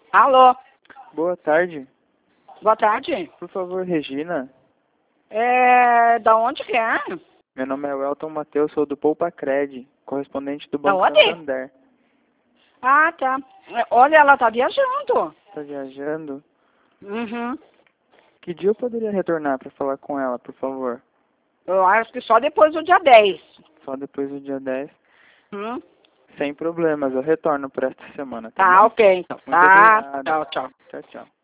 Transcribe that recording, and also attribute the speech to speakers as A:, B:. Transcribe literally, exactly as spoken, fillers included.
A: Alô,
B: Boa tarde.
A: boa tarde.
B: Por favor, Regina.
A: É, da onde que é?
B: Meu nome é Welton Matheus, sou do Poupa Cred, correspondente do
A: Da
B: Banco
A: onde?
B: Santander.
A: Ah, tá. Olha, ela tá viajando.
B: Tá viajando?
A: Uhum.
B: Que dia eu poderia retornar para falar com ela, por favor?
A: Eu acho que só depois do dia dez.
B: Só depois do dia dez?
A: Hum?
B: Sem problemas, eu retorno por esta semana, tá
A: Tá,
B: bom?
A: ok, então.
B: Muito
A: Tá,
B: obrigado.
A: tchau, tchau.
B: Tchau, tchau.